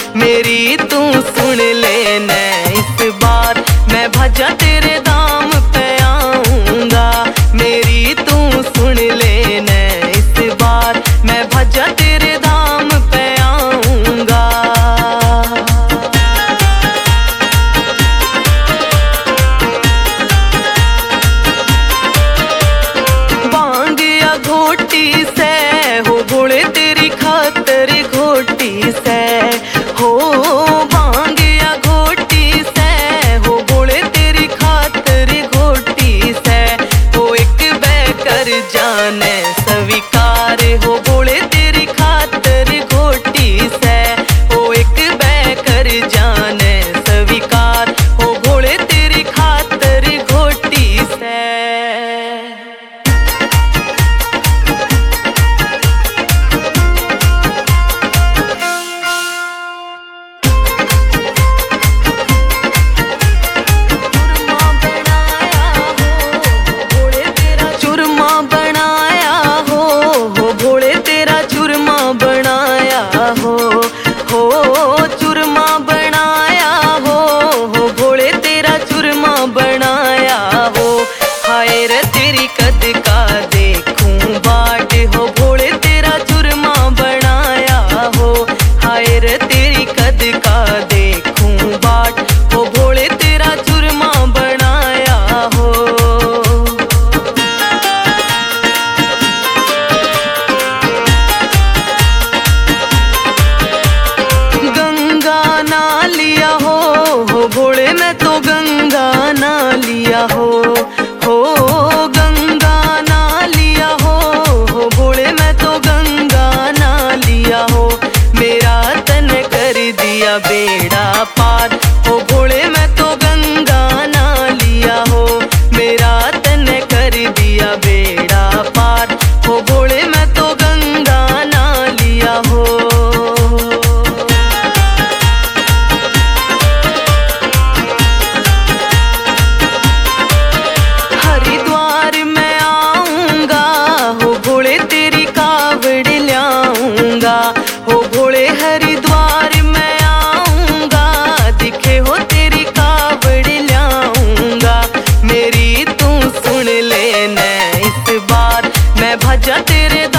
मेरी तू सुन लेना इस बार, मैं भजा तेरे दाम पे आऊंगा। मेरी तू सुन लेना इस बार, मैं भजा तेरे दाम पे आऊंगा। बांग या घोटी से हो भोले तेरी खातर घोटी से हो, बांग या घोटी से हो भोले तेरी खातर घोटी से हो। एक बै कर जाने स्वीकार हो भोले तेरी खातर घोटी से हो। एक बै कर जाने स्वीकार हो भोले तेरी खातर घोटी से। तेरी कद का देखूं बाट हो भोले तेरा चूरमा बनाया हो। हाय रे तेरी कद का देखूं बाट हो भोले तेरा चूरमा बनाया हो। गंगा ना लिया हो भोले मैं तो गंगा ना लिया हो गंगा ना लिया हो भोले मैं तो गंगा ना लिया हो। मेरा तन कर दिया बेड़ा पार हो भोले मैं तो गंगा ना लिया हो। मेरा तन कर दिया बेड़ा पार हो भोले मैं तो गंगा ना लिया हो। हो भोले हरिद्वार मैं आऊंगा, दिखे हो तेरी कावड़ लाऊंगा। मेरी तू सुन लेना इस बार, मैं भजा तेरे